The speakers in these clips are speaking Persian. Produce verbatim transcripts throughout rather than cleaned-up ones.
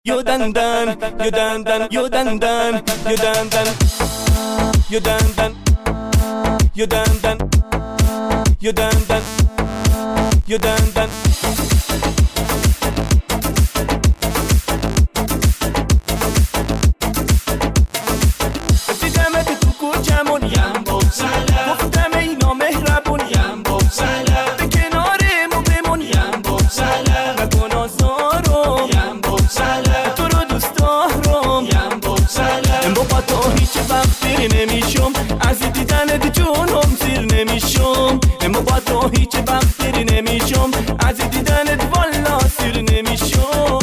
you done done, you done done, you done done, you done done, you done done, you done done, you done done, you done done. دیدمت تو کوچمون یم با سلام، گفتم اینا مهربون یم با سلام، به کنارمون بمون یم با سلام، نکن آزارم یم با سلام، تو رو دوست دارم یم با سلام، با تو هیچ وقت دیر نمیشم، از دیدنت جونم سیر نمیشم، با تو هیچ وقت دیر نمیشم، از دیدنت والا سیر نمیشم.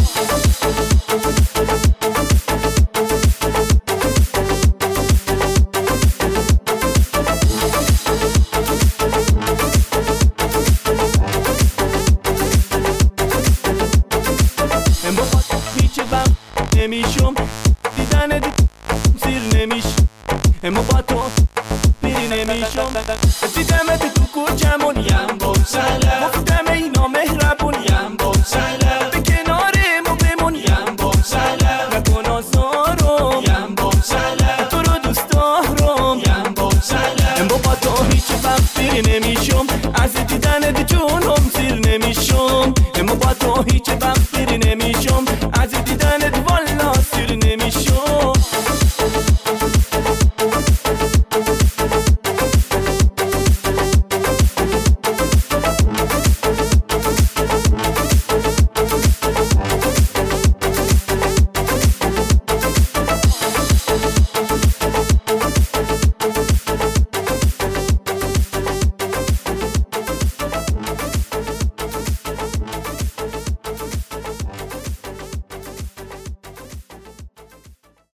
نمیشم دیدن سیر نمیشم، اما با تو پیر نمیشم. دیدمت تو کوچمون یم با سلام، گفتم اینا مهربون یم با سلام، به کنارمون بمون یم با سلام، نکن آزارم یم با سلام، تو رو دوست دارم یم با سلام، اما با تو هیچ وقت پیر نمیشم، از دیدنت جونم سیر نمیشم، اما با تو هیچ وقت پیر نمیشم، از دیدن